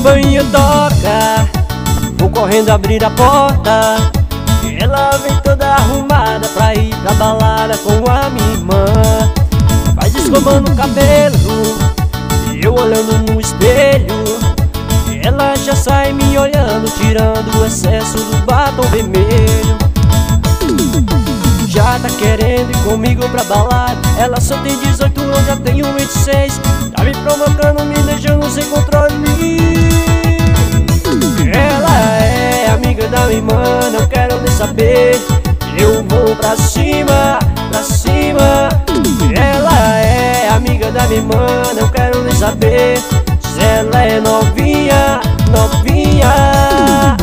campainha toca, vou correndo abrir a porta. Ela vem toda arrumada pra ir pra balada com a minha irmã. Faz escovando o cabelo e eu olhando no espelho. Ela já sai me olhando, tirando o excesso do batom vermelho. Já tá querendo ir comigo pra balada. Ela só tem 18, eu já tenho 26. Tá me provocando, me deixando sem controle. Ela é amiga da minha irmã, não quero nem saber. Eu vou pra cima, pra cima. Ela é amiga da minha irmã, não quero nem saber se ela é novinha, novinha.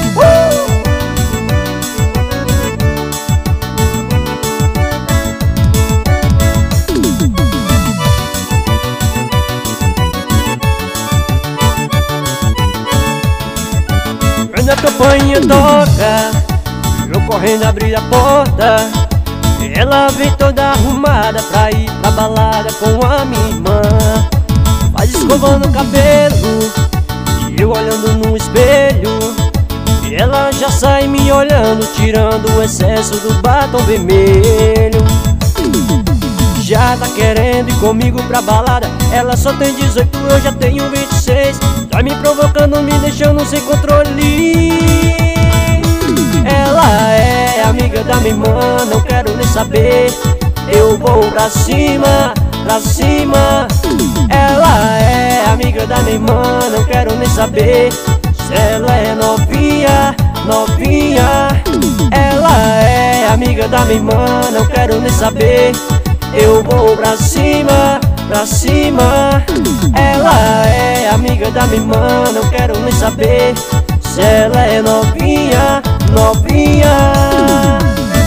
Quando a campainha toca, eu correndo abrir a porta. Ela vem toda arrumada pra ir pra balada com a minha irmã. Faz escovando o cabelo e eu olhando no espelho. E ela já sai me olhando, tirando o excesso do batom vermelho. Já tá querendo ir comigo pra balada. Ela só tem 18, eu já tenho 26. Tá me provocando, me deixando sem controle. Ela é amiga da minha irmã, não quero nem saber. Eu vou pra cima, pra cima. Ela é amiga da minha irmã, não quero nem saber se ela é novinha, novinha. Ela é amiga da minha irmã, não quero nem saber. Eu vou pra cima, pra cima. Ela é amiga da minha irmã, não quero nem saber se ela é novinha, novinha.